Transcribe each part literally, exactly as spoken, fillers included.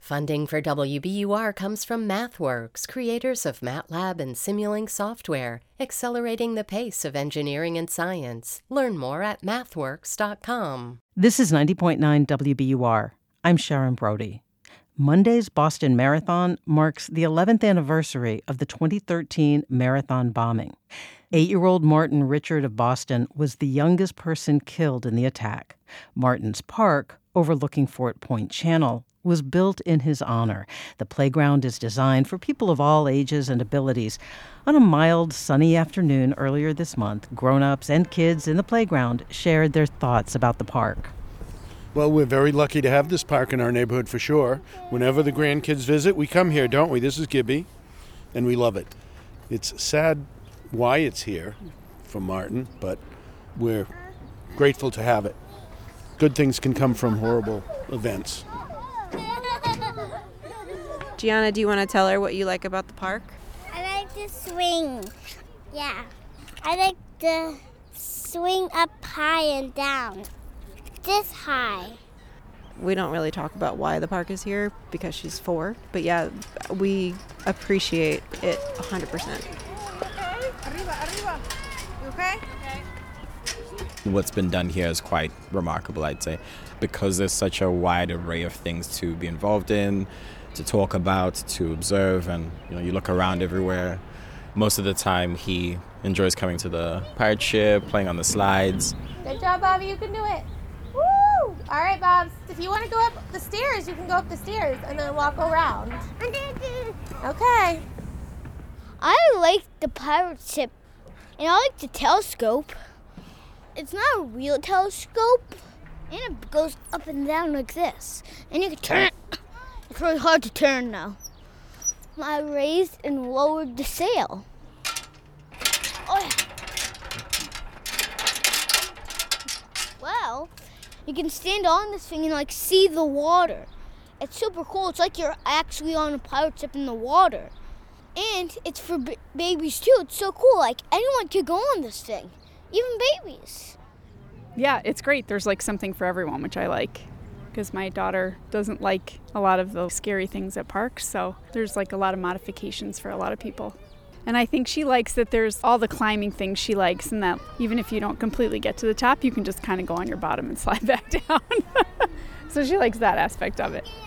Funding for W B U R comes from MathWorks, creators of MATLAB and Simulink software, accelerating the pace of engineering and science. Learn more at mathworks dot com. This is ninety point nine W B U R. I'm Sharon Brody. Monday's Boston Marathon marks the eleventh anniversary of the twenty thirteen marathon bombing. Eight-year-old Martin Richard of Boston was the youngest person killed in the attack. Martin's Park, overlooking Fort Point Channel, was built in his honor. The playground is designed for people of all ages and abilities. On a mild, sunny afternoon earlier this month, grown-ups and kids in the playground shared their thoughts about the park. Well, we're very lucky to have this park in our neighborhood for sure. Whenever the grandkids visit, we come here, don't we? This is Gibby, and we love it. It's sad why it's here for Martin, but we're grateful to have it. Good things can come from horrible events. Gianna, do you want to tell her what you like about the park? I like to swing. Yeah. I like to swing up high and down. This high. We don't really talk about why the park is here because she's four, but yeah, we appreciate it one hundred percent. Okay. Arriba, arriba. You okay? Okay. What's been done here is quite remarkable, I'd say, because there's such a wide array of things to be involved in, to talk about, to observe, and you know, you look around everywhere. Most of the time, he enjoys coming to the pirate ship, playing on the slides. Good job, Bobby. You can do it. Woo! All right, Bobs. If you want to go up the stairs, you can go up the stairs and then walk around. Okay. I like the pirate ship, and I like the telescope. It's not a real telescope, and it goes up and down like this, and you can turn it. It's really hard to turn now. I raised and lowered the sail. Oh, yeah. Well, you can stand on this thing and like see the water. It's super cool. It's like you're actually on a pirate ship in the water. And it's for b- babies too. It's so cool. Like anyone could go on this thing, even babies. Yeah, it's great. There's like something for everyone, which I like. Because my daughter doesn't like a lot of the scary things at parks, so there's like a lot of modifications for a lot of people. And I think she likes that there's all the climbing things she likes, and that even if you don't completely get to the top, you can just kind of go on your bottom and slide back down. So she likes that aspect of it.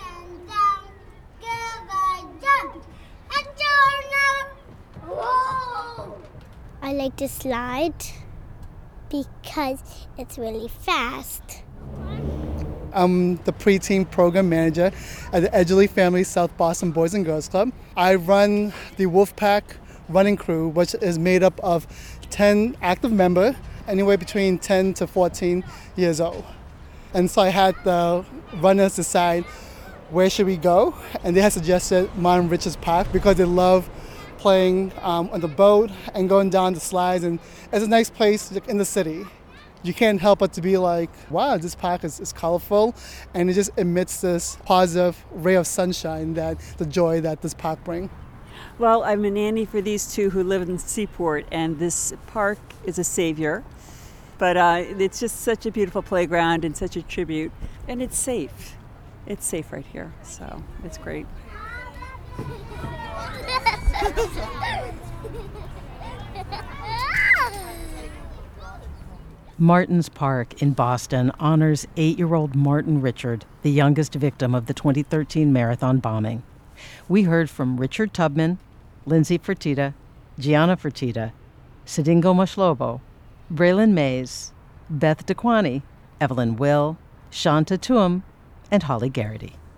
I like to slide because it's really fast. I'm the preteen program manager at the Edgerly Family South Boston Boys and Girls Club. I run the Wolfpack running crew, which is made up of ten active members, anywhere between ten to fourteen years old. And so I had the runners decide where should we go, and they had suggested Martin Richards Park because they love playing um, on the boat and going down the slides, and it's a nice place in the city. You can't help but to be like, wow, this park is, is colorful, and it just emits this positive ray of sunshine, that the joy that this park brings. Well, I'm a nanny for these two who live in Seaport, and this park is a savior. But uh, it's just such a beautiful playground and such a tribute, and it's safe. It's safe right here, so it's great. Martin's Park in Boston honors eight-year-old Martin Richard, the youngest victim of the twenty thirteen marathon bombing. We heard from Richard Tubman, Lindsay Fertitta, Gianna Fertitta, Sidingo Mashlobo, Braylon Mays, Beth DeQuani, Evelyn Will, Shanta Tuam, and Holly Garrity.